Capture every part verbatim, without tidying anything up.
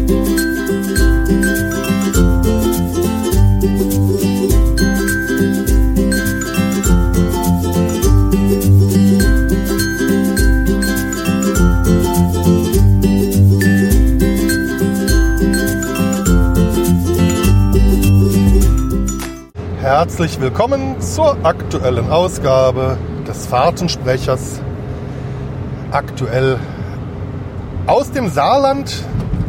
Herzlich willkommen zur aktuellen Ausgabe des Fahrtensprechers. Aktuell aus dem Saarland.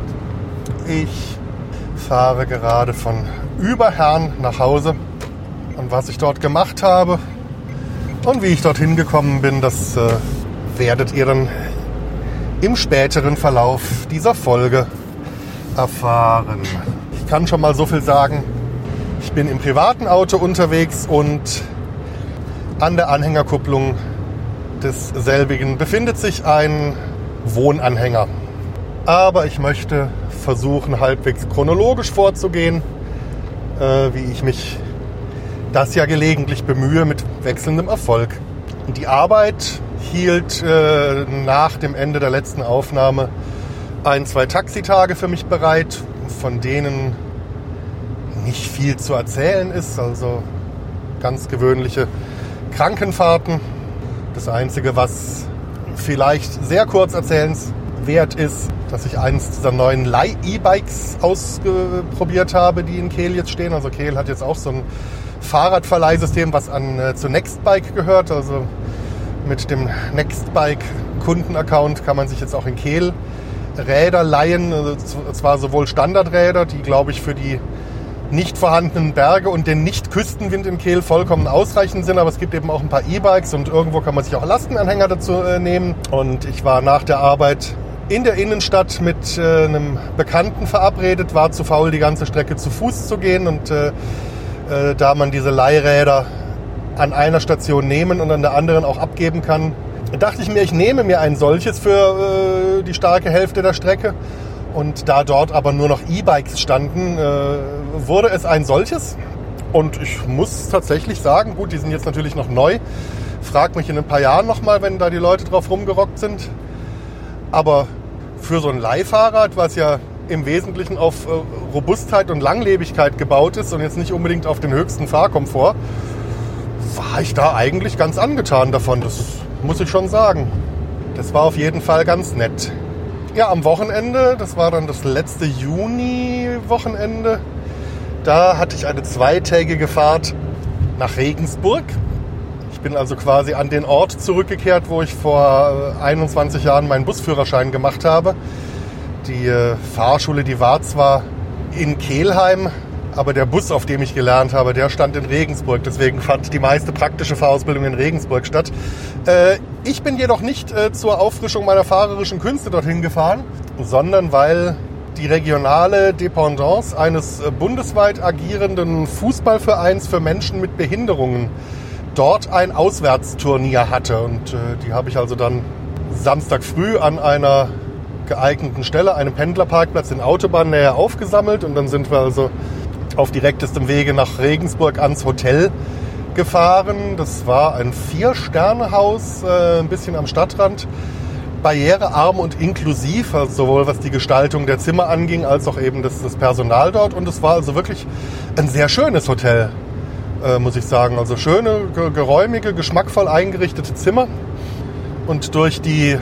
Ich fahre gerade von Überherrn nach Hause. Und was ich dort gemacht habe und wie ich dorthin gekommen bin, das äh, werdet ihr dann im späteren Verlauf dieser Folge erfahren. Ich kann schon mal so viel sagen. Ich bin im privaten Auto unterwegs und an der Anhängerkupplung desselbigen befindet sich ein Wohnanhänger. Aber ich möchte versuchen, halbwegs chronologisch vorzugehen, äh, wie ich mich das ja gelegentlich bemühe, mit wechselndem Erfolg. Die Arbeit hielt äh, nach dem Ende der letzten Aufnahme ein, zwei Taxitage für mich bereit, von denen nicht viel zu erzählen ist, also ganz gewöhnliche Krankenfahrten. Das Einzige, was vielleicht sehr kurz erzählenswert ist, dass ich eines dieser neuen Leih-E-Bikes ausprobiert habe, die in Kehl jetzt stehen. Also Kehl hat jetzt auch so ein Fahrradverleihsystem, was an äh, zu Nextbike gehört. Also mit dem Nextbike-Kundenaccount kann man sich jetzt auch in Kehl Räder leihen. Also zwar sowohl Standardräder, die, glaube ich, für die nicht vorhandenen Berge und den Nicht-Küstenwind in Kehl vollkommen ausreichend sind, aber es gibt eben auch ein paar E-Bikes und irgendwo kann man sich auch Lastenanhänger dazu äh, nehmen. Und ich war nach der Arbeit in der Innenstadt mit äh, einem Bekannten verabredet, war zu faul, die ganze Strecke zu Fuß zu gehen und äh, äh, da man diese Leihräder an einer Station nehmen und an der anderen auch abgeben kann, dachte ich mir, ich nehme mir ein solches für äh, die starke Hälfte der Strecke. Und da dort aber nur noch E-Bikes standen, äh, wurde es ein solches. Und ich muss tatsächlich sagen, gut, die sind jetzt natürlich noch neu. Frag mich in ein paar Jahren nochmal, wenn da die Leute drauf rumgerockt sind. Aber für so ein Leihfahrrad, was ja im Wesentlichen auf äh, Robustheit und Langlebigkeit gebaut ist und jetzt nicht unbedingt auf den höchsten Fahrkomfort, war ich da eigentlich ganz angetan davon. Das muss ich schon sagen. Das war auf jeden Fall ganz nett. Ja, am Wochenende, das war dann das letzte Juni-Wochenende, da hatte ich eine zweitägige Fahrt nach Regensburg. Ich bin also quasi an den Ort zurückgekehrt, wo ich vor einundzwanzig Jahren meinen Busführerschein gemacht habe. Die Fahrschule, die war zwar in Kelheim, aber der Bus, auf dem ich gelernt habe, der stand in Regensburg. Deswegen fand die meiste praktische Fahrausbildung in Regensburg statt. Äh, ich bin jedoch nicht äh, zur Auffrischung meiner fahrerischen Künste dorthin gefahren, sondern weil die regionale Dependance eines äh, bundesweit agierenden Fußballvereins für Menschen mit Behinderungen dort ein Auswärtsturnier hatte. Und äh, die habe ich also dann Samstag früh an einer geeigneten Stelle, einem Pendlerparkplatz in Autobahnnähe, aufgesammelt. Und dann sind wir also auf direktestem Wege nach Regensburg ans Hotel gefahren. Das war ein Vier-Sterne-Haus, äh, ein bisschen am Stadtrand, barrierearm und inklusiv, also sowohl was die Gestaltung der Zimmer anging, als auch eben das, das Personal dort. Und es war also wirklich ein sehr schönes Hotel, äh, muss ich sagen. Also schöne, geräumige, geschmackvoll eingerichtete Zimmer. Und durch die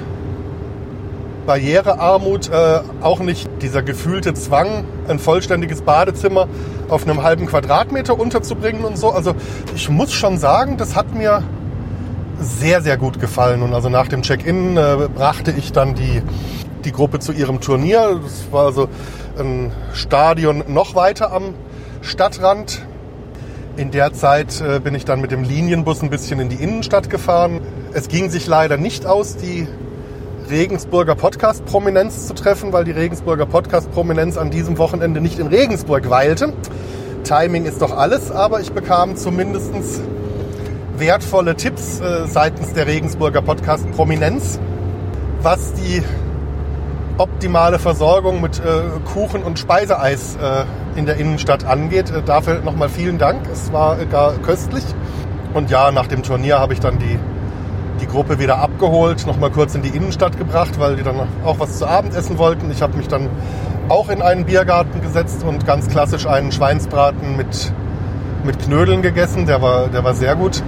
Barrierearmut äh, auch nicht dieser gefühlte Zwang, ein vollständiges Badezimmer auf einem halben Quadratmeter unterzubringen und so. Also ich muss schon sagen, das hat mir sehr, sehr gut gefallen. Und also nach dem Check-in äh, brachte ich dann die, die Gruppe zu ihrem Turnier. Das war also ein Stadion noch weiter am Stadtrand. In der Zeit äh, bin ich dann mit dem Linienbus ein bisschen in die Innenstadt gefahren. Es ging sich leider nicht aus, die Regensburger Podcast-Prominenz zu treffen, weil die Regensburger Podcast-Prominenz an diesem Wochenende nicht in Regensburg weilte. Timing ist doch alles, aber ich bekam zumindest wertvolle Tipps äh, seitens der Regensburger Podcast-Prominenz, was die optimale Versorgung mit äh, Kuchen und Speiseeis äh, in der Innenstadt angeht. Äh, dafür nochmal vielen Dank, es war äh, gar köstlich. Und ja, nach dem Turnier habe ich dann die die Gruppe wieder abgeholt, nochmal kurz in die Innenstadt gebracht, weil die dann auch was zu Abend essen wollten. Ich habe mich dann auch in einen Biergarten gesetzt und ganz klassisch einen Schweinsbraten mit, mit Knödeln gegessen. Der war, der war sehr gut.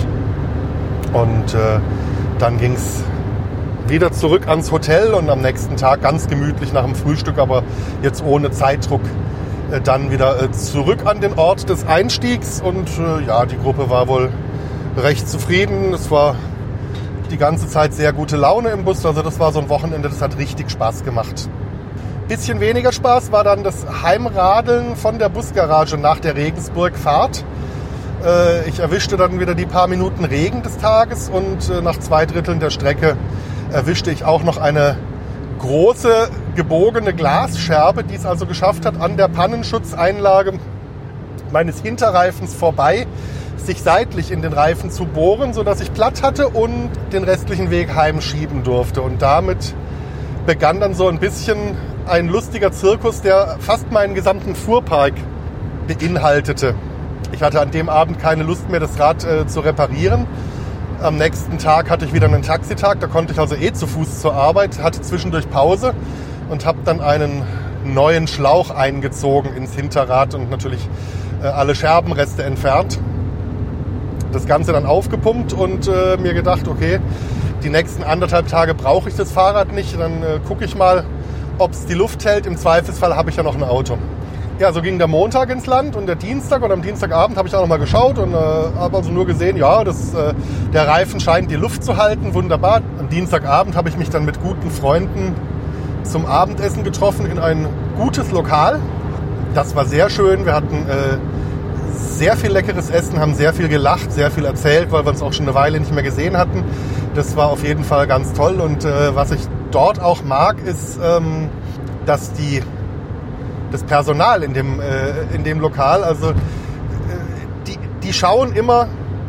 Und äh, dann ging es wieder zurück ans Hotel und am nächsten Tag ganz gemütlich nach dem Frühstück, aber jetzt ohne Zeitdruck, äh, dann wieder äh, zurück an den Ort des Einstiegs. Und äh, ja, die Gruppe war wohl recht zufrieden. Es war die ganze Zeit sehr gute Laune im Bus. Also das war so ein Wochenende, das hat richtig Spaß gemacht. Bisschen weniger Spaß war dann das Heimradeln von der Busgarage nach der Regensburg-Fahrt. Äh, ich erwischte dann wieder die paar Minuten Regen des Tages und äh, nach zwei Dritteln der Strecke erwischte ich auch noch eine große gebogene Glasscherbe, die es also geschafft hat, an der Pannenschutzeinlage meines Hinterreifens vorbei sich seitlich in den Reifen zu bohren, sodass ich Platt hatte und den restlichen Weg heimschieben durfte. Und damit begann dann so ein bisschen ein lustiger Zirkus, der fast meinen gesamten Fuhrpark beinhaltete. Ich hatte an dem Abend keine Lust mehr, das Rad äh, zu reparieren. Am nächsten Tag hatte ich wieder einen Taxitag, da konnte ich also eh zu Fuß zur Arbeit, hatte zwischendurch Pause und habe dann einen neuen Schlauch eingezogen ins Hinterrad und natürlich äh, alle Scherbenreste entfernt. Das Ganze dann aufgepumpt und äh, mir gedacht, okay, die nächsten anderthalb Tage brauche ich das Fahrrad nicht, dann äh, gucke ich mal, ob es die Luft hält. Im Zweifelsfall habe ich ja noch ein Auto. Ja, so ging der Montag ins Land und der Dienstag und am Dienstagabend habe ich auch noch mal geschaut und äh, habe also nur gesehen, ja, das, äh, der Reifen scheint die Luft zu halten, wunderbar. Am Dienstagabend habe ich mich dann mit guten Freunden zum Abendessen getroffen in ein gutes Lokal. Das war sehr schön, wir hatten äh, sehr viel leckeres Essen, haben sehr viel gelacht, sehr viel erzählt, weil wir uns auch schon eine Weile nicht mehr gesehen hatten. Das war auf jeden Fall ganz toll und äh, was ich dort auch mag, ist, ähm, dass die das Personal in dem, äh, in dem Lokal, also äh, die, die schauen immer,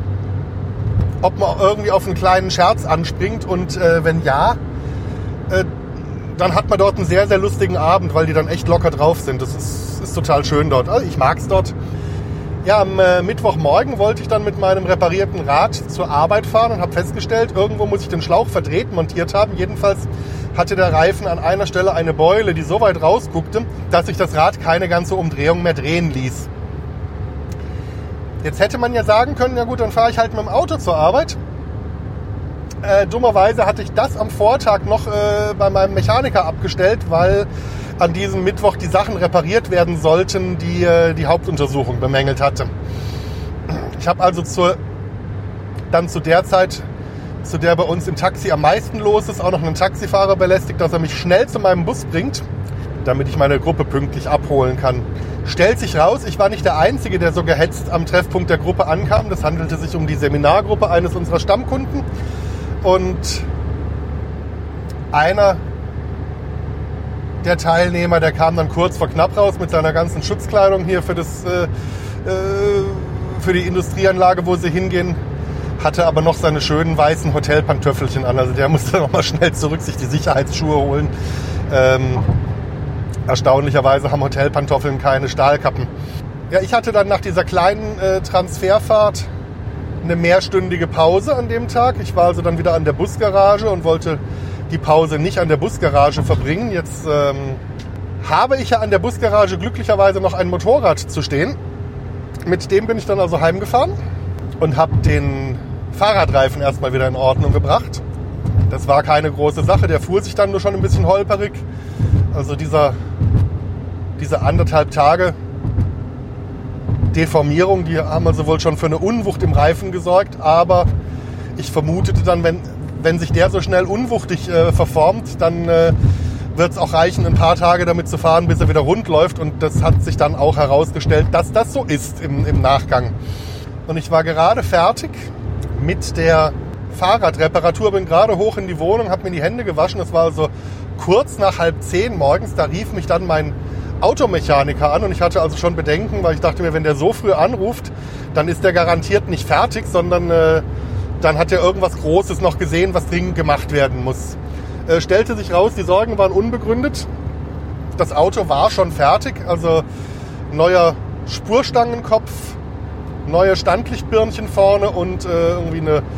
ob man irgendwie auf einen kleinen Scherz anspringt und äh, wenn ja, äh, dann hat man dort einen sehr, sehr lustigen Abend, weil die dann echt locker drauf sind. Das ist, ist total schön dort. Also ich mag's dort. Ja, am äh, Mittwochmorgen wollte ich dann mit meinem reparierten Rad zur Arbeit fahren und habe festgestellt, irgendwo muss ich den Schlauch verdreht montiert haben. Jedenfalls hatte der Reifen an einer Stelle eine Beule, die so weit rausguckte, dass sich das Rad keine ganze Umdrehung mehr drehen ließ. Jetzt hätte man ja sagen können, ja gut, dann fahre ich halt mit dem Auto zur Arbeit. Äh, dummerweise hatte ich das am Vortag noch äh, bei meinem Mechaniker abgestellt, weil an diesem Mittwoch die Sachen repariert werden sollten, die äh, die Hauptuntersuchung bemängelt hatte. Ich habe also zur, dann zu der Zeit, zu der bei uns im Taxi am meisten los ist, auch noch einen Taxifahrer belästigt, dass er mich schnell zu meinem Bus bringt, damit ich meine Gruppe pünktlich abholen kann. Stellt sich raus, ich war nicht der Einzige, der so gehetzt am Treffpunkt der Gruppe ankam. Das handelte sich um die Seminargruppe eines unserer Stammkunden. Und einer der Teilnehmer, der kam dann kurz vor knapp raus mit seiner ganzen Schutzkleidung hier für, das, äh, für die Industrieanlage, wo sie hingehen, hatte aber noch seine schönen weißen Hotelpantoffelchen an. Also der musste noch mal schnell zurück sich die Sicherheitsschuhe holen. Ähm, erstaunlicherweise haben Hotelpantoffeln keine Stahlkappen. Ja, ich hatte dann nach dieser kleinen äh, Transferfahrt eine mehrstündige Pause an dem Tag. Ich war also dann wieder an der Busgarage und wollte die Pause nicht an der Busgarage verbringen. Jetzt ähm, habe ich ja an der Busgarage glücklicherweise noch ein Motorrad zu stehen. Mit dem bin ich dann also heimgefahren und habe den Fahrradreifen erstmal wieder in Ordnung gebracht. Das war keine große Sache, der fuhr sich dann nur schon ein bisschen holperig. Also dieser, diese anderthalb Tage Deformierung, die haben also wohl schon für eine Unwucht im Reifen gesorgt, aber ich vermutete dann, wenn, wenn sich der so schnell unwuchtig äh, verformt, dann äh, wird es auch reichen, ein paar Tage damit zu fahren, bis er wieder rund läuft, und das hat sich dann auch herausgestellt, dass das so ist im, im Nachgang. Und ich war gerade fertig mit der Fahrradreparatur, bin gerade hoch in die Wohnung, habe mir die Hände gewaschen, das war also kurz nach halb zehn morgens, da rief mich dann mein Automechaniker an und ich hatte also schon Bedenken, weil ich dachte mir, wenn der so früh anruft, dann ist der garantiert nicht fertig, sondern äh, dann hat er irgendwas Großes noch gesehen, was dringend gemacht werden muss. Äh, stellte sich raus, die Sorgen waren unbegründet. Das Auto war schon fertig, also neuer Spurstangenkopf, neue Standlichtbirnchen vorne und äh, irgendwie eine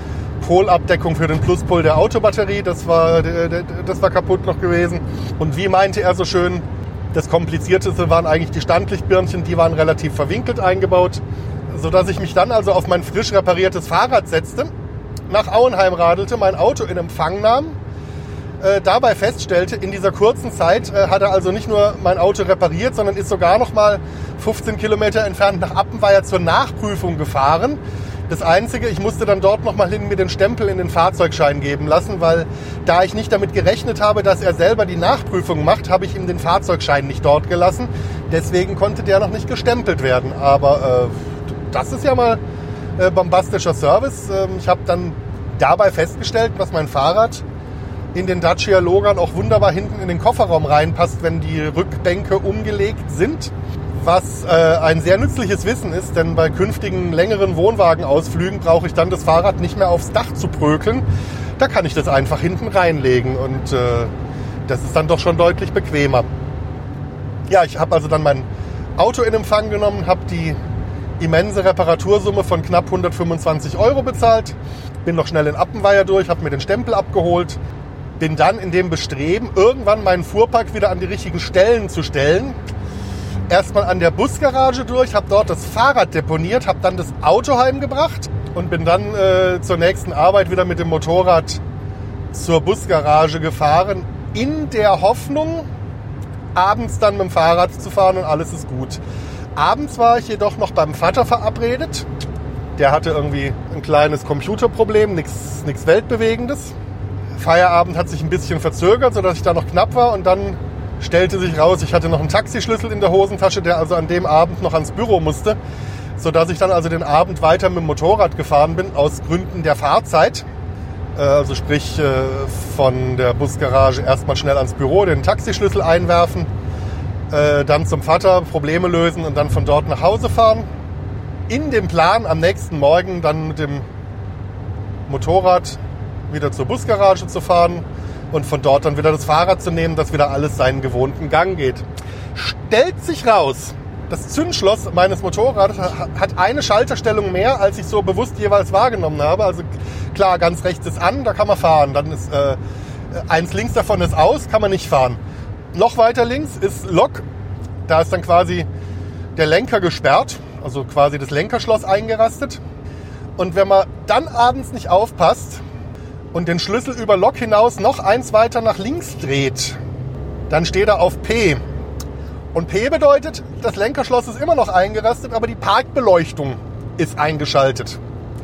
Polabdeckung für den Pluspol der Autobatterie, das war, das war kaputt noch gewesen. Und wie meinte er so schön, das Komplizierteste waren eigentlich die Standlichtbirnchen, die waren relativ verwinkelt eingebaut, sodass ich mich dann also auf mein frisch repariertes Fahrrad setzte, nach Auenheim radelte, mein Auto in Empfang nahm, äh, dabei feststellte, in dieser kurzen Zeit äh, hat er also nicht nur mein Auto repariert, sondern ist sogar noch mal fünfzehn Kilometer entfernt nach Appenweier zur Nachprüfung gefahren. Das Einzige, ich musste dann dort noch mal hin mir den Stempel in den Fahrzeugschein geben lassen, weil da ich nicht damit gerechnet habe, dass er selber die Nachprüfung macht, habe ich ihm den Fahrzeugschein nicht dort gelassen. Deswegen konnte der noch nicht gestempelt werden. Aber äh, das ist ja mal äh, bombastischer Service. Ähm, ich habe dann dabei festgestellt, dass mein Fahrrad in den Dacia Logan auch wunderbar hinten in den Kofferraum reinpasst, wenn die Rückbänke umgelegt sind. Was äh, ein sehr nützliches Wissen ist, denn bei künftigen längeren Wohnwagenausflügen brauche ich dann das Fahrrad nicht mehr aufs Dach zu prökeln. Da kann ich das einfach hinten reinlegen und äh, das ist dann doch schon deutlich bequemer. Ja, ich habe also dann mein Auto in Empfang genommen, habe die immense Reparatursumme von knapp hundertfünfundzwanzig Euro bezahlt, bin noch schnell in Appenweier durch, habe mir den Stempel abgeholt, bin dann in dem Bestreben, irgendwann meinen Fuhrpark wieder an die richtigen Stellen zu stellen, erstmal an der Busgarage durch, habe dort das Fahrrad deponiert, habe dann das Auto heimgebracht und bin dann äh, zur nächsten Arbeit wieder mit dem Motorrad zur Busgarage gefahren, in der Hoffnung, abends dann mit dem Fahrrad zu fahren und alles ist gut. Abends war ich jedoch noch beim Vater verabredet. Der hatte irgendwie ein kleines Computerproblem, nichts nichts Weltbewegendes. Feierabend hat sich ein bisschen verzögert, sodass ich da noch knapp war und dann stellte sich raus, ich hatte noch einen Taxischlüssel in der Hosentasche, der also an dem Abend noch ans Büro musste, sodass ich dann also den Abend weiter mit dem Motorrad gefahren bin, aus Gründen der Fahrzeit. Also sprich von der Busgarage erstmal schnell ans Büro, den Taxischlüssel einwerfen, dann zum Vater Probleme lösen und dann von dort nach Hause fahren. In dem Plan, am nächsten Morgen dann mit dem Motorrad wieder zur Busgarage zu fahren und von dort dann wieder das Fahrrad zu nehmen, dass wieder alles seinen gewohnten Gang geht. Stellt sich raus, das Zündschloss meines Motorrades hat eine Schalterstellung mehr, als ich so bewusst jeweils wahrgenommen habe. Also klar, ganz rechts ist an, da kann man fahren. Dann ist äh, eins links davon ist aus, kann man nicht fahren. Noch weiter links ist Lok, da ist dann quasi der Lenker gesperrt, also quasi das Lenkerschloss eingerastet. Und wenn man dann abends nicht aufpasst und den Schlüssel über Lok hinaus noch eins weiter nach links dreht, dann steht er auf P. Und P bedeutet, das Lenkerschloss ist immer noch eingerastet, aber die Parkbeleuchtung ist eingeschaltet.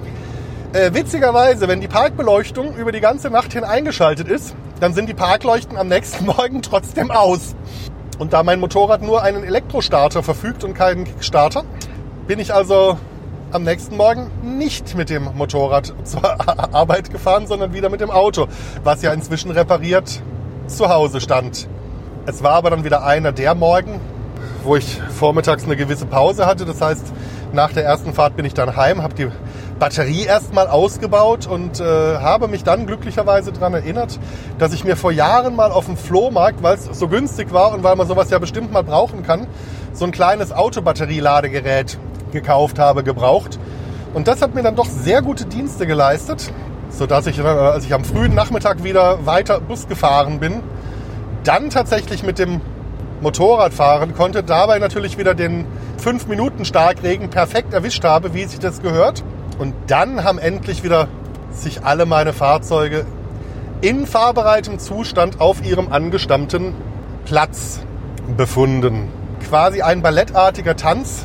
Äh, witzigerweise, wenn die Parkbeleuchtung über die ganze Nacht hin eingeschaltet ist, dann sind die Parkleuchten am nächsten Morgen trotzdem aus. Und da mein Motorrad nur einen Elektrostarter verfügt und keinen Kickstarter, bin ich also am nächsten Morgen nicht mit dem Motorrad zur Arbeit gefahren, sondern wieder mit dem Auto, was ja inzwischen repariert zu Hause stand. Es war aber dann wieder einer der Morgen, wo ich vormittags eine gewisse Pause hatte. Das heißt, nach der ersten Fahrt bin ich dann heim, habe die Batterie erstmal ausgebaut und äh, habe mich dann glücklicherweise daran erinnert, dass ich mir vor Jahren mal auf dem Flohmarkt, weil es so günstig war und weil man sowas ja bestimmt mal brauchen kann, so ein kleines Autobatterieladegerät gekauft habe, gebraucht. Und das hat mir dann doch sehr gute Dienste geleistet, sodass ich, als ich am frühen Nachmittag wieder weiter Bus gefahren bin, dann tatsächlich mit dem Motorrad fahren konnte, dabei natürlich wieder den fünf Minuten Starkregen perfekt erwischt habe, wie sich das gehört. Und dann haben endlich wieder sich alle meine Fahrzeuge in fahrbereitem Zustand auf ihrem angestammten Platz befunden. Quasi ein ballettartiger Tanz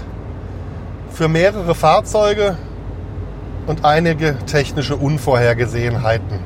für mehrere Fahrzeuge und einige technische Unvorhergesehenheiten.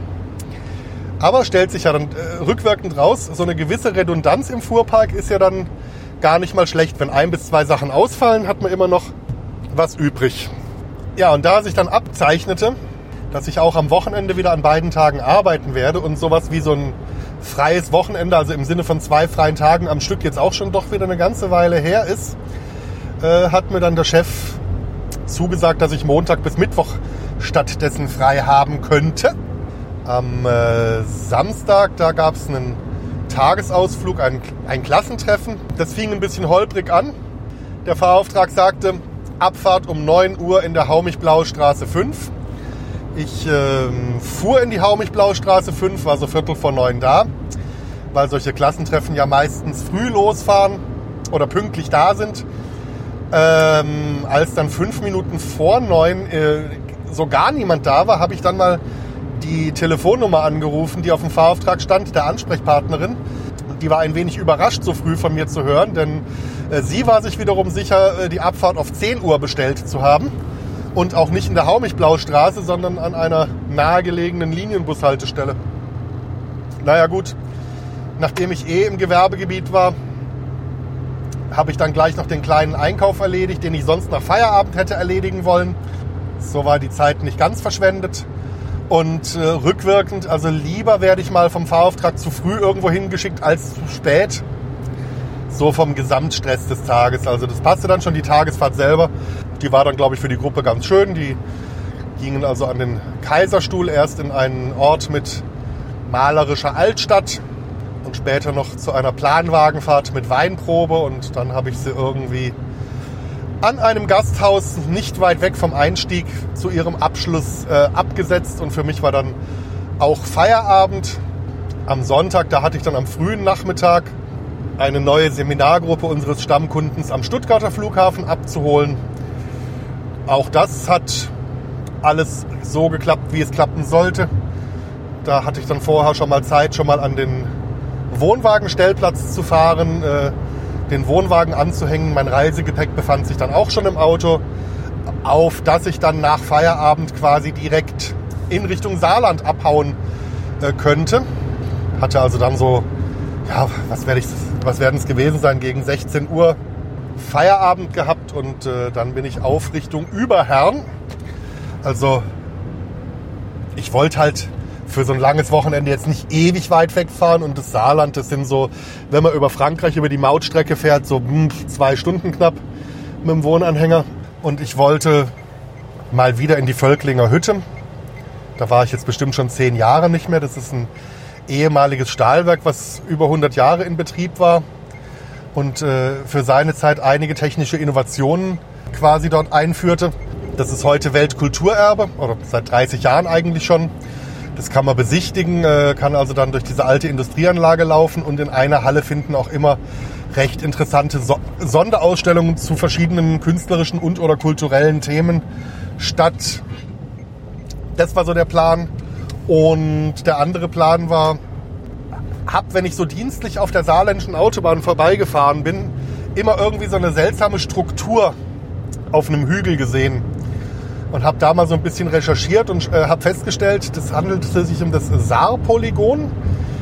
Aber stellt sich ja dann äh, rückwirkend raus, so eine gewisse Redundanz im Fuhrpark ist ja dann gar nicht mal schlecht. Wenn ein bis zwei Sachen ausfallen, hat man immer noch was übrig. Ja, und da sich dann abzeichnete, dass ich auch am Wochenende wieder an beiden Tagen arbeiten werde und sowas wie so ein freies Wochenende, also im Sinne von zwei freien Tagen am Stück jetzt auch schon doch wieder eine ganze Weile her ist, äh, hat mir dann der Chef zugesagt, dass ich Montag bis Mittwoch stattdessen frei haben könnte. Am äh, Samstag, da gab es einen Tagesausflug, ein, ein Klassentreffen. Das fing ein bisschen holprig an. Der Fahrauftrag sagte, Abfahrt um neun Uhr in der Haummich-Blaue Straße fünf. Ich äh, fuhr in die Haumichblaustraße fünf, war so Viertel vor neun da, weil solche Klassentreffen ja meistens früh losfahren oder pünktlich da sind. Ähm, als dann fünf Minuten vor neun äh, so gar niemand da war, habe ich dann mal die Telefonnummer angerufen, die auf dem Fahrauftrag stand, der Ansprechpartnerin. Die war ein wenig überrascht, so früh von mir zu hören, denn äh, sie war sich wiederum sicher, äh, die Abfahrt auf zehn Uhr bestellt zu haben. Und auch nicht in der Haumichblaustraße, sondern an einer nahegelegenen Linienbushaltestelle. Naja gut, nachdem ich eh im Gewerbegebiet war, habe ich dann gleich noch den kleinen Einkauf erledigt, den ich sonst nach Feierabend hätte erledigen wollen. So war die Zeit nicht ganz verschwendet. Und äh, rückwirkend, also lieber werde ich mal vom Fahrauftrag zu früh irgendwo hingeschickt als zu spät. So vom Gesamtstress des Tages. Also das passte dann schon, die Tagesfahrt selber. Die war dann, glaube ich, für die Gruppe ganz schön. Die gingen also an den Kaiserstuhl, erst in einen Ort mit malerischer Altstadt und später noch zu einer Planwagenfahrt mit Weinprobe. Und dann habe ich sie irgendwie an einem Gasthaus nicht weit weg vom Einstieg zu ihrem Abschluss äh, abgesetzt. Und für mich war dann auch Feierabend. Am Sonntag, da hatte ich dann am frühen Nachmittag eine neue Seminargruppe unseres Stammkundens am Stuttgarter Flughafen abzuholen. Auch das hat alles so geklappt, wie es klappen sollte. Da hatte ich dann vorher schon mal Zeit, schon mal an den Wohnwagenstellplatz zu fahren, äh, den Wohnwagen anzuhängen. Mein Reisegepäck befand sich dann auch schon im Auto, auf das ich dann nach Feierabend quasi direkt in Richtung Saarland abhauen äh, könnte. Hatte also dann so, ja, was werde ich, was werden es gewesen sein, gegen sechzehn Uhr Feierabend gehabt und äh, dann bin ich auf Richtung Überherrn. Also ich wollte halt für so ein langes Wochenende jetzt nicht ewig weit wegfahren und das Saarland, das sind so, wenn man über Frankreich über die Mautstrecke fährt, so zwei Stunden knapp mit dem Wohnanhänger. Und ich wollte mal wieder in die Völklinger Hütte. Da war ich jetzt bestimmt schon zehn Jahre nicht mehr. Das ist ein ehemaliges Stahlwerk, was über hundert Jahre in Betrieb war und äh, für seine Zeit einige technische Innovationen quasi dort einführte. Das ist heute Weltkulturerbe, oder seit dreißig Jahren eigentlich schon. Das kann man besichtigen, äh, kann also dann durch diese alte Industrieanlage laufen und in einer Halle finden auch immer recht interessante so- Sonderausstellungen zu verschiedenen künstlerischen und oder kulturellen Themen statt. Das war so der Plan. Und der andere Plan war, hab, wenn ich so dienstlich auf der saarländischen Autobahn vorbeigefahren bin, immer irgendwie so eine seltsame Struktur auf einem Hügel gesehen. Und habe da mal so ein bisschen recherchiert und äh, habe festgestellt, das handelt sich um das Saar-Polygon,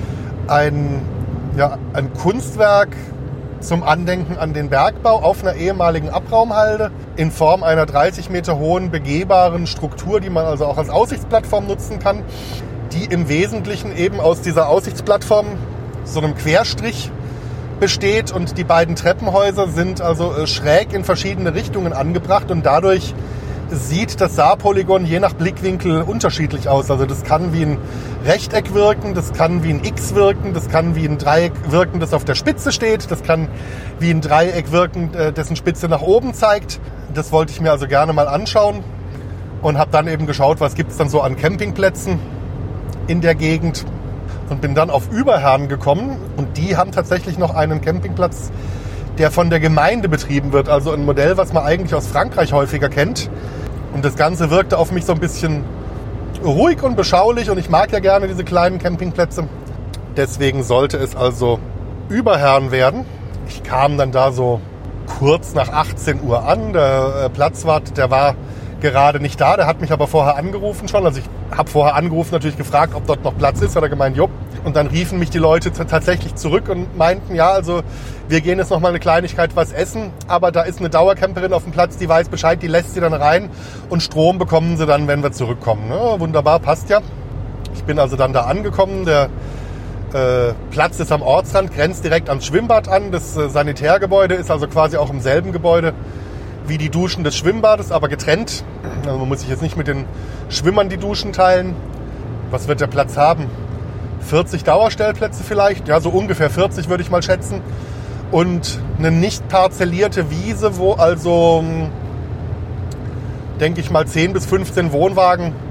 ein, ja, ein Kunstwerk zum Andenken an den Bergbau auf einer ehemaligen Abraumhalde in Form einer dreißig Meter hohen begehbaren Struktur, die man also auch als Aussichtsplattform nutzen kann, die im Wesentlichen eben aus dieser Aussichtsplattform so einem Querstrich besteht und die beiden Treppenhäuser sind also äh, schräg in verschiedene Richtungen angebracht und dadurch sieht das Saar-Polygon je nach Blickwinkel unterschiedlich aus. Also das kann wie ein Rechteck wirken, das kann wie ein X wirken, das kann wie ein Dreieck wirken, das auf der Spitze steht, das kann wie ein Dreieck wirken, dessen Spitze nach oben zeigt. Das wollte ich mir also gerne mal anschauen und habe dann eben geschaut, was gibt es dann so an Campingplätzen in der Gegend und bin dann auf Überherrn gekommen und die haben tatsächlich noch einen Campingplatz, der von der Gemeinde betrieben wird, also ein Modell, was man eigentlich aus Frankreich häufiger kennt. Und das Ganze wirkte auf mich so ein bisschen ruhig und beschaulich und ich mag ja gerne diese kleinen Campingplätze. Deswegen sollte es also Überherrn werden. Ich kam dann da so kurz nach achtzehn Uhr an. Der Platzwart, der war gerade nicht da, der hat mich aber vorher angerufen schon. Also ich habe vorher angerufen, natürlich gefragt, ob dort noch Platz ist. Hat er gemeint, jo. Und dann riefen mich die Leute t- tatsächlich zurück und meinten, ja, also wir gehen jetzt noch mal eine Kleinigkeit was essen, aber da ist eine Dauercamperin auf dem Platz, die weiß Bescheid, die lässt sie dann rein und Strom bekommen sie dann, wenn wir zurückkommen. Ja, wunderbar, passt ja. Ich bin also dann da angekommen, der äh, Platz ist am Ortsrand, grenzt direkt ans Schwimmbad an. Das äh, Sanitärgebäude ist also quasi auch im selben Gebäude wie die Duschen des Schwimmbades, aber getrennt. Also man muss sich jetzt nicht mit den Schwimmern die Duschen teilen. Was wird der Platz haben? vierzig Dauerstellplätze vielleicht, ja, so ungefähr vierzig würde ich mal schätzen. Und eine nicht parzellierte Wiese, wo also, denke ich mal, zehn bis fünfzehn Wohnwagen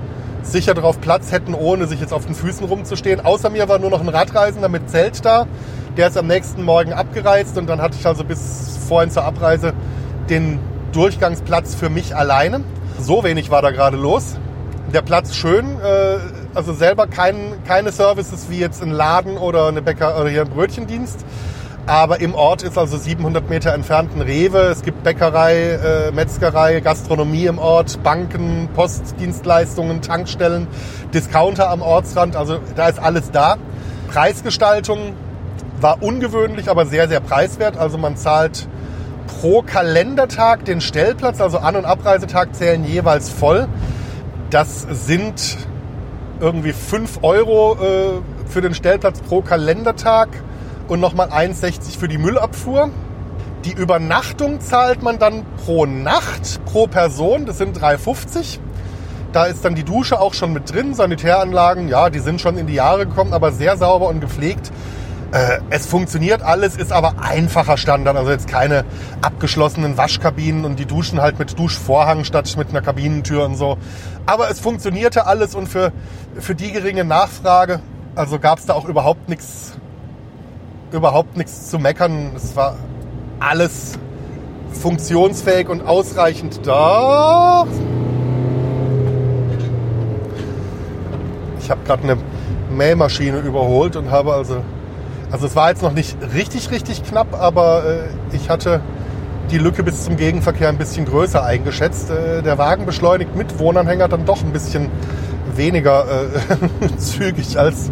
sicher drauf Platz hätten, ohne sich jetzt auf den Füßen rumzustehen. Außer mir war nur noch ein Radreisender mit Zelt da. Der ist am nächsten Morgen abgereist und dann hatte ich also bis vorhin zur Abreise den Durchgangsplatz für mich alleine. So wenig war da gerade los. Der Platz schön, äh, also selber kein, keine Services wie jetzt ein Laden oder eine Bäcker oder hier ein Brötchendienst. Aber im Ort ist also siebenhundert Meter entfernt ein Rewe. Es gibt Bäckerei, äh, Metzgerei, Gastronomie im Ort, Banken, Postdienstleistungen, Tankstellen, Discounter am Ortsrand. Also da ist alles da. Preisgestaltung war ungewöhnlich, aber sehr, sehr preiswert. Also man zahlt pro Kalendertag den Stellplatz, also An- und Abreisetag zählen jeweils voll. Das sind irgendwie fünf Euro äh, für den Stellplatz pro Kalendertag. Und nochmal eins sechzig für die Müllabfuhr. Die Übernachtung zahlt man dann pro Nacht, pro Person. Das sind drei fünfzig. Da ist dann die Dusche auch schon mit drin. Sanitäranlagen, ja, die sind schon in die Jahre gekommen, aber sehr sauber und gepflegt. Äh, es funktioniert alles, ist aber einfacher Standard. Also jetzt keine abgeschlossenen Waschkabinen und die Duschen halt mit Duschvorhang statt mit einer Kabinentür und so. Aber es funktionierte alles und für, für die geringe Nachfrage, also gab es da auch überhaupt nichts überhaupt nichts zu meckern. Es war alles funktionsfähig und ausreichend da. Ich habe gerade eine Mähmaschine überholt und habe also... Also es war jetzt noch nicht richtig, richtig knapp, aber äh, ich hatte die Lücke bis zum Gegenverkehr ein bisschen größer eingeschätzt. Äh, der Wagen beschleunigt mit Wohnanhänger dann doch ein bisschen weniger äh, zügig als...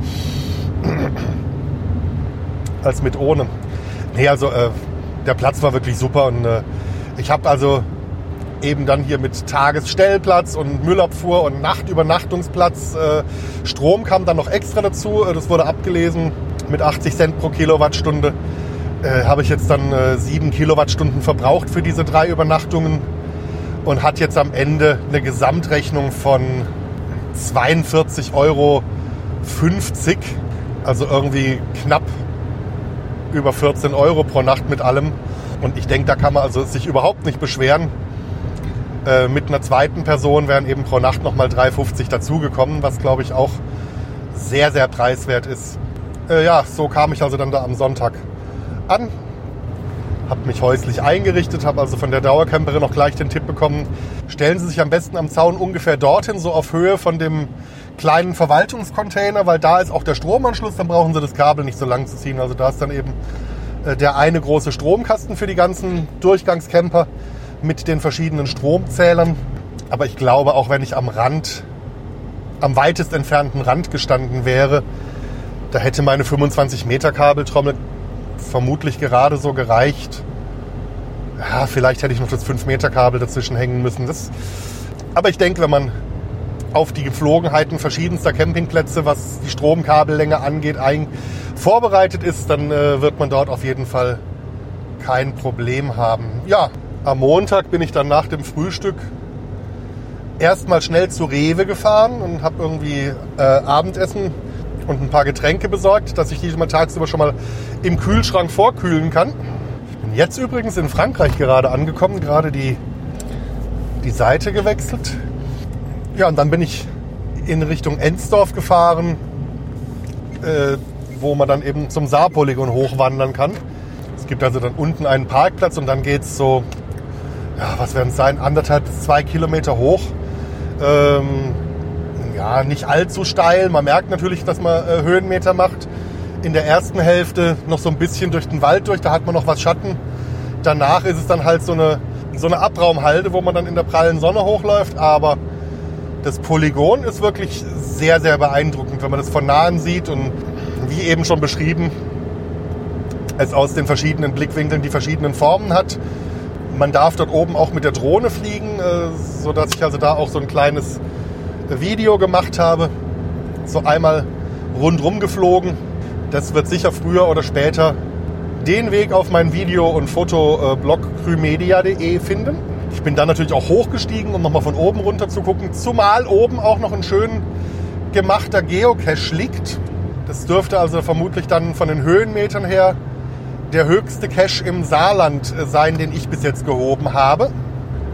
als mit ohne. Nee, also äh, der Platz war wirklich super und äh, ich habe also eben dann hier mit Tagesstellplatz und Müllabfuhr und Nachtübernachtungsplatz, äh, Strom kam dann noch extra dazu, das wurde abgelesen mit achtzig Cent pro Kilowattstunde, äh, habe ich jetzt dann äh, sieben Kilowattstunden verbraucht für diese drei Übernachtungen und hat jetzt am Ende eine Gesamtrechnung von zweiundvierzig Euro fünfzig, also irgendwie knapp über vierzehn Euro pro Nacht mit allem. Und ich denke, da kann man also sich überhaupt nicht beschweren. Äh, mit einer zweiten Person wären eben pro Nacht nochmal drei fünfzig dazugekommen, was glaube ich auch sehr, sehr preiswert ist. Äh, ja, so kam ich also dann da am Sonntag an. Habe mich häuslich eingerichtet, habe also von der Dauercamperin noch gleich den Tipp bekommen, stellen Sie sich am besten am Zaun ungefähr dorthin, so auf Höhe von dem kleinen Verwaltungscontainer, weil da ist auch der Stromanschluss, dann brauchen Sie das Kabel nicht so lang zu ziehen. Also da ist dann eben äh, der eine große Stromkasten für die ganzen Durchgangscamper mit den verschiedenen Stromzählern. Aber ich glaube, auch wenn ich am Rand, am weitest entfernten Rand gestanden wäre, da hätte meine fünfundzwanzig Meter Kabeltrommel vermutlich gerade so gereicht. Ja, vielleicht hätte ich noch das fünf Meter Kabel dazwischen hängen müssen. Das, aber ich denke, wenn man auf die Gepflogenheiten verschiedenster Campingplätze, was die Stromkabellänge angeht, ein, vorbereitet ist, dann äh, wird man dort auf jeden Fall kein Problem haben. Ja, am Montag bin ich dann nach dem Frühstück erstmal schnell zu Rewe gefahren und habe irgendwie äh, Abendessen und ein paar Getränke besorgt, dass ich die mal tagsüber schon mal im Kühlschrank vorkühlen kann. Ich bin jetzt übrigens in Frankreich gerade angekommen, gerade die, die Seite gewechselt. Ja, und dann bin ich in Richtung Ensdorf gefahren, äh, wo man dann eben zum Saarpolygon hochwandern kann. Es gibt also dann unten einen Parkplatz und dann geht's so, ja, was werden es sein, anderthalb bis zwei Kilometer hoch. Ähm, ja, nicht allzu steil. Man merkt natürlich, dass man äh, Höhenmeter macht. In der ersten Hälfte noch so ein bisschen durch den Wald durch, da hat man noch was Schatten. Danach ist es dann halt so eine, so eine Abraumhalde, wo man dann in der prallen Sonne hochläuft, aber das Polygon ist wirklich sehr, sehr beeindruckend, wenn man das von Nahen sieht und wie eben schon beschrieben, es aus den verschiedenen Blickwinkeln die verschiedenen Formen hat. Man darf dort oben auch mit der Drohne fliegen, sodass ich also da auch so ein kleines Video gemacht habe. So einmal rundrum geflogen. Das wird sicher früher oder später den Weg auf meinen Video- und Fotoblog krümedia punkt de finden. Ich bin dann natürlich auch hochgestiegen, um nochmal von oben runter zu gucken, zumal oben auch noch ein schön gemachter Geocache liegt. Das dürfte also vermutlich dann von den Höhenmetern her der höchste Cache im Saarland sein, den ich bis jetzt gehoben habe.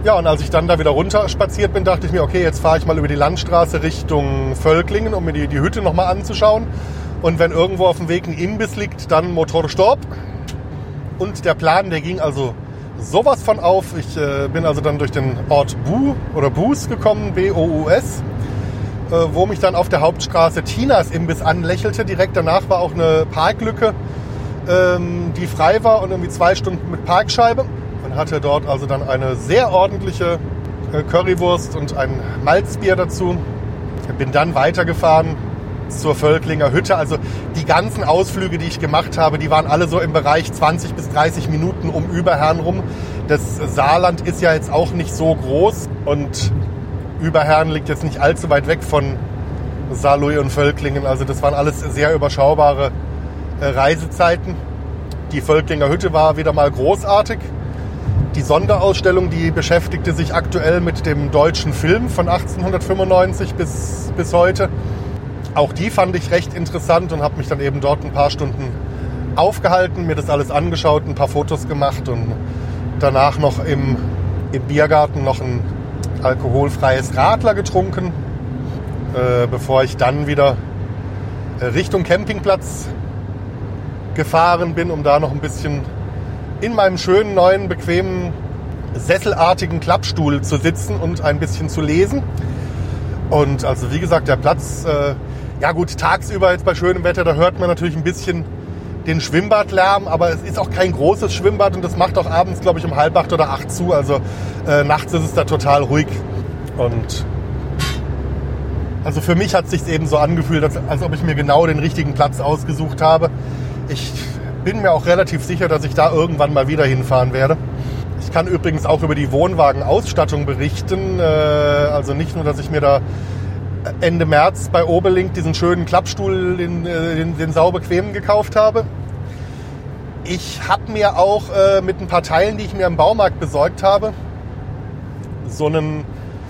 Ja, und als ich dann da wieder runter spaziert bin, dachte ich mir, okay, jetzt fahre ich mal über die Landstraße Richtung Völklingen, um mir die, die Hütte nochmal anzuschauen. Und wenn irgendwo auf dem Weg ein Imbiss liegt, dann Motorstopp. Und der Plan, der ging also sowas von auf. Ich äh, bin also dann durch den Ort Bu oder Bus gekommen, B O U S, äh, wo mich dann auf der Hauptstraße Tinas Imbiss anlächelte. Direkt danach war auch eine Parklücke, ähm, die frei war und irgendwie zwei Stunden mit Parkscheibe. Und hatte dort also dann eine sehr ordentliche äh, Currywurst und ein Malzbier dazu. Ich bin dann weitergefahren zur Völklinger Hütte. Also die ganzen Ausflüge, die ich gemacht habe, die waren alle so im Bereich zwanzig bis dreißig Minuten um Überherrn rum. Das Saarland ist ja jetzt auch nicht so groß und Überherrn liegt jetzt nicht allzu weit weg von Saarlouis und Völklingen. Also das waren alles sehr überschaubare äh, Reisezeiten. Die Völklinger Hütte war wieder mal großartig. Die Sonderausstellung, die beschäftigte sich aktuell mit dem deutschen Film von achtzehnhundertfünfundneunzig bis, bis heute. Auch die fand ich recht interessant und habe mich dann eben dort ein paar Stunden aufgehalten, mir das alles angeschaut, ein paar Fotos gemacht und danach noch im, im Biergarten noch ein alkoholfreies Radler getrunken, äh, bevor ich dann wieder Richtung Campingplatz gefahren bin, um da noch ein bisschen in meinem schönen, neuen, bequemen, sesselartigen Klappstuhl zu sitzen und ein bisschen zu lesen. Und also wie gesagt, der Platz, äh, ja gut, tagsüber jetzt bei schönem Wetter, da hört man natürlich ein bisschen den Schwimmbadlärm, aber es ist auch kein großes Schwimmbad und das macht auch abends, glaube ich, um halb acht oder acht zu. Also äh, nachts ist es da total ruhig. Und also für mich hat es sich eben so angefühlt, als, als ob ich mir genau den richtigen Platz ausgesucht habe. Ich bin mir auch relativ sicher, dass ich da irgendwann mal wieder hinfahren werde. Ich kann übrigens auch über die Wohnwagenausstattung berichten. Also nicht nur, dass ich mir da Ende März bei Obelink diesen schönen Klappstuhl, den, den, den saubequemen gekauft habe. Ich habe mir auch mit ein paar Teilen, die ich mir im Baumarkt besorgt habe, so einen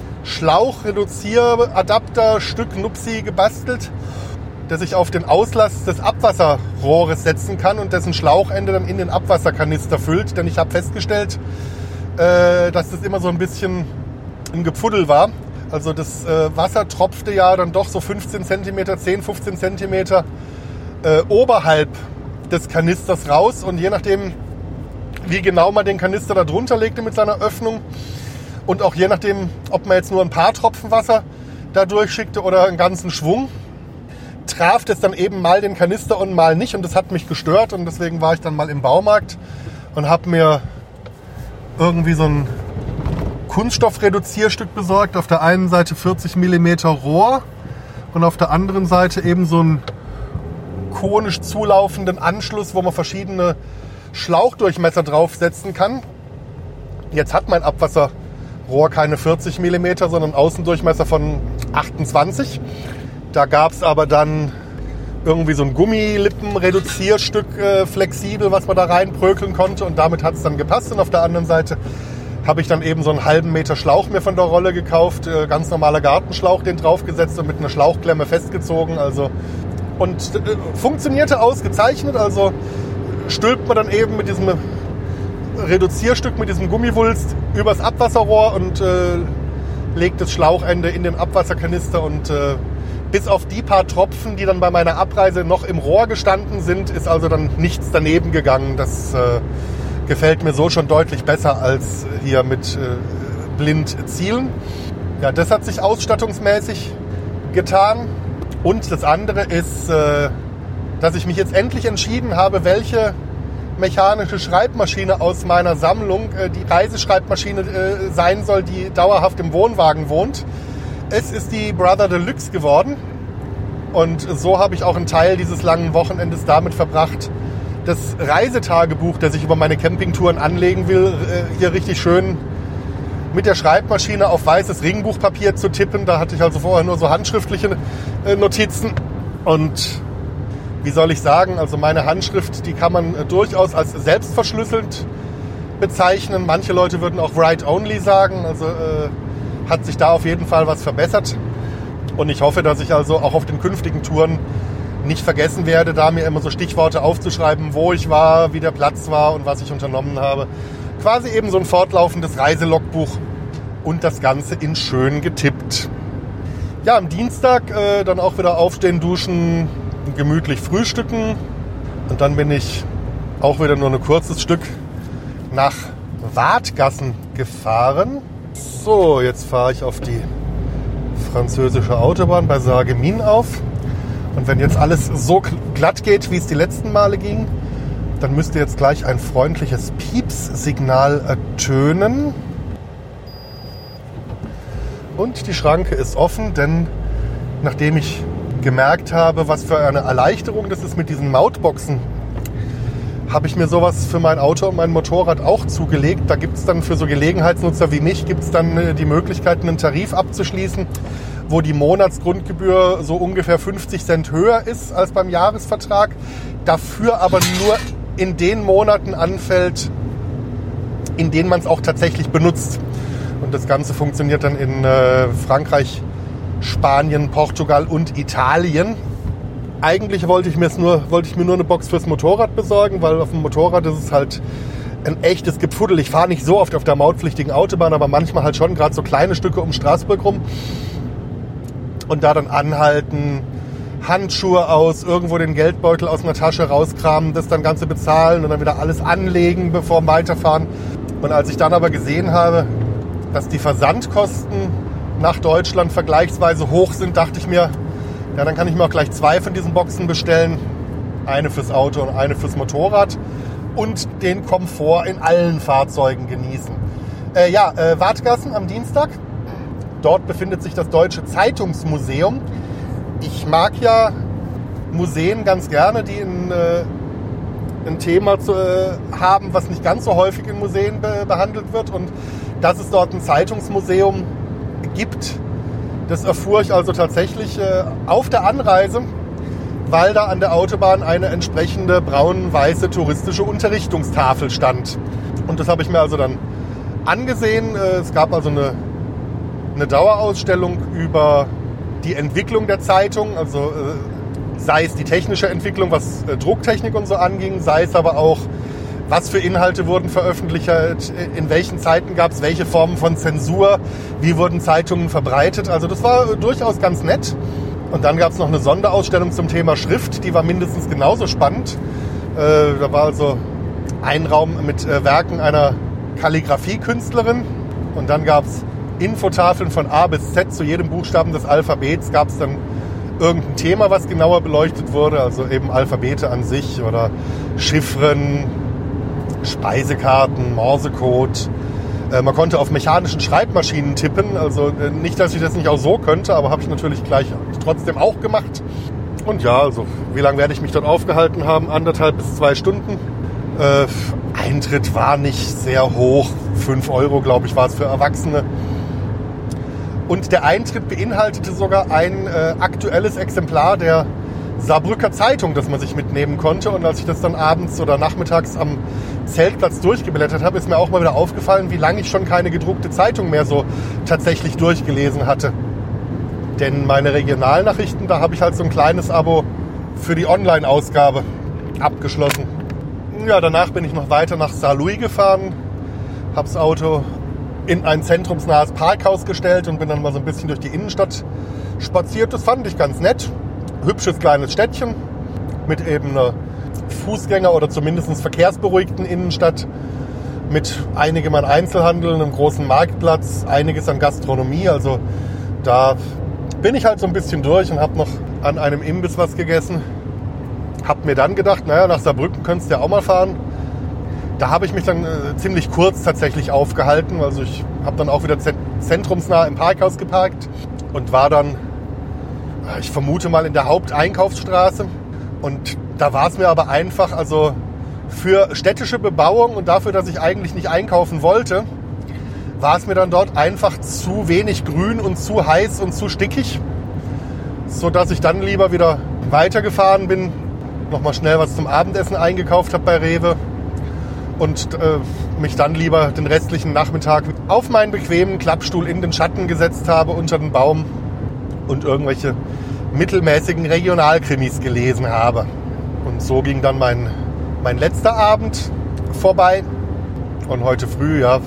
Schlauchreduzieradapter-Stück Nupsi gebastelt, das ich auf den Auslass des Abwasserrohres setzen kann und dessen Schlauchende dann in den Abwasserkanister füllt. Denn ich habe festgestellt, äh, dass das immer so ein bisschen ein Gepfuddel war. Also das äh, Wasser tropfte ja dann doch so fünfzehn Zentimeter, zehn, fünfzehn Zentimeter äh, oberhalb des Kanisters raus. Und je nachdem, wie genau man den Kanister da drunter legte mit seiner Öffnung und auch je nachdem, ob man jetzt nur ein paar Tropfen Wasser da durchschickte oder einen ganzen Schwung, traf das dann eben mal den Kanister und mal nicht und das hat mich gestört und deswegen war ich dann mal im Baumarkt und habe mir irgendwie so ein Kunststoffreduzierstück besorgt. Auf der einen Seite vierzig Millimeter Rohr und auf der anderen Seite eben so einen konisch zulaufenden Anschluss, wo man verschiedene Schlauchdurchmesser draufsetzen kann. Jetzt hat mein Abwasserrohr keine vierzig Millimeter, sondern Außendurchmesser von achtundzwanzig. Da gab es aber dann irgendwie so ein Gummilippen-Reduzierstück äh, flexibel, was man da reinprökeln konnte und damit hat es dann gepasst. Und auf der anderen Seite habe ich dann eben so einen halben Meter Schlauch mir von der Rolle gekauft, äh, ganz normaler Gartenschlauch, den draufgesetzt und mit einer Schlauchklemme festgezogen. Also und äh, funktionierte ausgezeichnet. Also stülpt man dann eben mit diesem Reduzierstück, mit diesem Gummiwulst übers Abwasserrohr und äh, legt das Schlauchende in den Abwasserkanister und äh, bis auf die paar Tropfen, die dann bei meiner Abreise noch im Rohr gestanden sind, ist also dann nichts daneben gegangen. Das äh, gefällt mir so schon deutlich besser als hier mit äh, blind zielen. Ja, das hat sich ausstattungsmäßig getan. Und das andere ist, äh, dass ich mich jetzt endlich entschieden habe, welche mechanische Schreibmaschine aus meiner Sammlung äh, die Reiseschreibmaschine äh, sein soll, die dauerhaft im Wohnwagen wohnt. Es ist die Brother Deluxe geworden und so habe ich auch einen Teil dieses langen Wochenendes damit verbracht, das Reisetagebuch, das ich über meine Campingtouren anlegen will, hier richtig schön mit der Schreibmaschine auf weißes Ringbuchpapier zu tippen. Da hatte ich also vorher nur so handschriftliche Notizen und wie soll ich sagen, also meine Handschrift, die kann man durchaus als selbstverschlüsselt bezeichnen. Manche Leute würden auch Write-Only sagen, also äh, hat sich da auf jeden Fall was verbessert und ich hoffe, dass ich also auch auf den künftigen Touren nicht vergessen werde, da mir immer so Stichworte aufzuschreiben, wo ich war, wie der Platz war und was ich unternommen habe. Quasi eben so ein fortlaufendes Reiselogbuch und das Ganze in schön getippt. Ja, am Dienstag äh, dann auch wieder aufstehen, duschen, gemütlich frühstücken und dann bin ich auch wieder nur ein kurzes Stück nach Wadgassen gefahren. So, jetzt fahre ich auf die französische Autobahn bei Sarreguemines auf. Und wenn jetzt alles so glatt geht, wie es die letzten Male ging, dann müsste jetzt gleich ein freundliches Pieps-Signal ertönen. Und die Schranke ist offen, denn nachdem ich gemerkt habe, was für eine Erleichterung das ist mit diesen Mautboxen, habe ich mir sowas für mein Auto und mein Motorrad auch zugelegt. Da gibt es dann für so Gelegenheitsnutzer wie mich, gibt es dann die Möglichkeit, einen Tarif abzuschließen, wo die Monatsgrundgebühr so ungefähr fünfzig Cent höher ist als beim Jahresvertrag, dafür aber nur in den Monaten anfällt, in denen man es auch tatsächlich benutzt. Und das Ganze funktioniert dann in äh, Frankreich, Spanien, Portugal und Italien. Eigentlich wollte ich, mir's nur, wollte ich mir nur eine Box fürs Motorrad besorgen, weil auf dem Motorrad ist es halt ein echtes Gefuddel. Ich fahre nicht so oft auf der mautpflichtigen Autobahn, aber manchmal halt schon, gerade so kleine Stücke um Straßburg rum. Und da dann anhalten, Handschuhe aus, irgendwo den Geldbeutel aus einer Tasche rauskramen, das dann Ganze bezahlen und dann wieder alles anlegen, bevor wir weiterfahren. Und als ich dann aber gesehen habe, dass die Versandkosten nach Deutschland vergleichsweise hoch sind, dachte ich mir, ja, dann kann ich mir auch gleich zwei von diesen Boxen bestellen. Eine fürs Auto und eine fürs Motorrad. Und den Komfort in allen Fahrzeugen genießen. Äh, ja, äh, Wadgassen am Dienstag. Dort befindet sich das Deutsche Zeitungsmuseum. Ich mag ja Museen ganz gerne, die in, äh, ein Thema zu, äh, haben, was nicht ganz so häufig in Museen be- behandelt wird. Und dass es dort ein Zeitungsmuseum gibt, das erfuhr ich also tatsächlich äh, auf der Anreise, weil da an der Autobahn eine entsprechende braun-weiße touristische Unterrichtungstafel stand. Und das habe ich mir also dann angesehen. Äh, es gab also eine, eine Dauerausstellung über die Entwicklung der Zeitung, also äh, sei es die technische Entwicklung, was äh, Drucktechnik und so anging, sei es aber auch, was für Inhalte wurden veröffentlicht, in welchen Zeiten gab es welche Formen von Zensur, wie wurden Zeitungen verbreitet. Also das war durchaus ganz nett. Und dann gab es noch eine Sonderausstellung zum Thema Schrift, die war mindestens genauso spannend. Äh, da war also ein Raum mit äh, Werken einer Kalligrafiekünstlerin. Und dann gab es Infotafeln von A bis Z, zu jedem Buchstaben des Alphabets gab es dann irgendein Thema, was genauer beleuchtet wurde. Also eben Alphabete an sich oder Chiffren, Speisekarten, Morsecode. Äh, man konnte auf mechanischen Schreibmaschinen tippen. Also äh, nicht, dass ich das nicht auch so könnte, aber habe ich natürlich gleich trotzdem auch gemacht. Und ja, also wie lange werde ich mich dort aufgehalten haben? Anderthalb bis zwei Stunden. Äh, Eintritt war nicht sehr hoch. fünf Euro, glaube ich, war es für Erwachsene. Und der Eintritt beinhaltete sogar ein äh, aktuelles Exemplar der Saarbrücker Zeitung, das man sich mitnehmen konnte. Und als ich das dann abends oder nachmittags am Zeltplatz durchgeblättert habe, ist mir auch mal wieder aufgefallen, wie lange ich schon keine gedruckte Zeitung mehr so tatsächlich durchgelesen hatte. Denn meine Regionalnachrichten, da habe ich halt so ein kleines Abo für die Online-Ausgabe abgeschlossen. Ja, danach bin ich noch weiter nach Saarlouis gefahren, habe das Auto in ein zentrumsnahes Parkhaus gestellt und bin dann mal so ein bisschen durch die Innenstadt spaziert. Das fand ich ganz nett. Hübsches kleines Städtchen mit eben einer Fußgänger- oder zumindest verkehrsberuhigten Innenstadt mit einigem an Einzelhandel, einem großen Marktplatz, einiges an Gastronomie. Also da bin ich halt so ein bisschen durch und habe noch an einem Imbiss was gegessen. Hab mir dann gedacht, naja, nach Saarbrücken könntest du ja auch mal fahren. Da habe ich mich dann äh, ziemlich kurz tatsächlich aufgehalten. Also ich habe dann auch wieder zentrumsnah im Parkhaus geparkt und war dann, ich vermute mal, in der Haupteinkaufsstraße. Und da war es mir aber einfach, also für städtische Bebauung und dafür, dass ich eigentlich nicht einkaufen wollte, war es mir dann dort einfach zu wenig grün und zu heiß und zu stickig, sodass ich dann lieber wieder weitergefahren bin, nochmal schnell was zum Abendessen eingekauft habe bei Rewe und äh, mich dann lieber den restlichen Nachmittag auf meinen bequemen Klappstuhl in den Schatten gesetzt habe unter den Baum und irgendwelche mittelmäßigen Regionalkrimis gelesen habe. Und so ging dann mein, mein letzter Abend vorbei. Und heute früh, ja,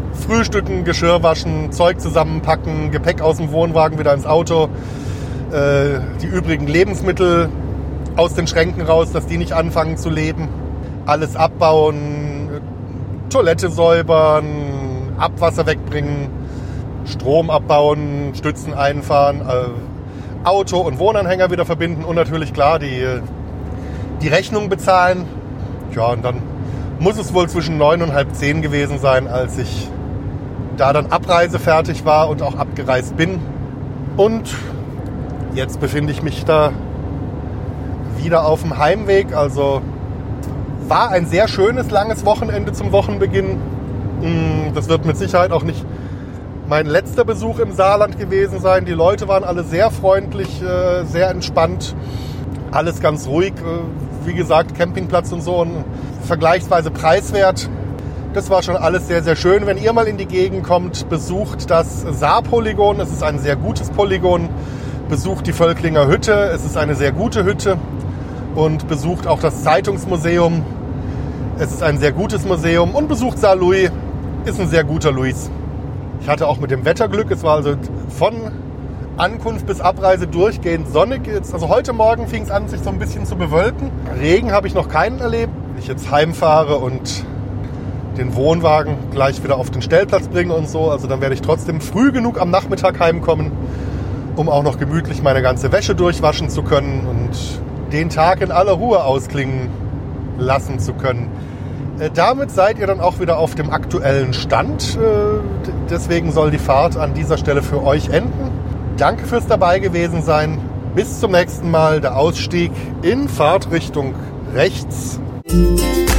Frühstücken, Geschirr waschen, Zeug zusammenpacken, Gepäck aus dem Wohnwagen wieder ins Auto, äh, die übrigen Lebensmittel aus den Schränken raus, dass die nicht anfangen zu leben, alles abbauen, Toilette säubern, Abwasser wegbringen, Strom abbauen, Stützen einfahren, äh, Auto und Wohnanhänger wieder verbinden und natürlich klar die, die Rechnung bezahlen. Ja, und dann muss es wohl zwischen neun und halb zehn gewesen sein, als ich da dann abreisefertig war und auch abgereist bin. Und jetzt befinde ich mich da wieder auf dem Heimweg. Also war ein sehr schönes, langes Wochenende zum Wochenbeginn. Das wird mit Sicherheit auch nicht mein letzter Besuch im Saarland gewesen sein. Die Leute waren alle sehr freundlich, sehr entspannt. Alles ganz ruhig. Wie gesagt, Campingplatz und so und vergleichsweise preiswert. Das war schon alles sehr, sehr schön. Wenn ihr mal in die Gegend kommt, besucht das Saar-Polygon. Es ist ein sehr gutes Polygon. Besucht die Völklinger Hütte. Es ist eine sehr gute Hütte. Und besucht auch das Zeitungsmuseum. Es ist ein sehr gutes Museum. Und besucht Saarlouis. Ist ein sehr guter Louis. Ich hatte auch mit dem Wetter Glück. Es war also von Ankunft bis Abreise durchgehend sonnig. Jetzt, also heute Morgen fing es an, sich so ein bisschen zu bewölken. Regen habe ich noch keinen erlebt. Wenn ich jetzt heimfahre und den Wohnwagen gleich wieder auf den Stellplatz bringe und so, also dann werde ich trotzdem früh genug am Nachmittag heimkommen, um auch noch gemütlich meine ganze Wäsche durchwaschen zu können und den Tag in aller Ruhe ausklingen lassen zu können. Äh, damit seid ihr dann auch wieder auf dem aktuellen Stand. Äh, deswegen soll die Fahrt an dieser Stelle für euch enden. Danke fürs dabei gewesen sein. Bis zum nächsten Mal. Der Ausstieg in Fahrtrichtung rechts.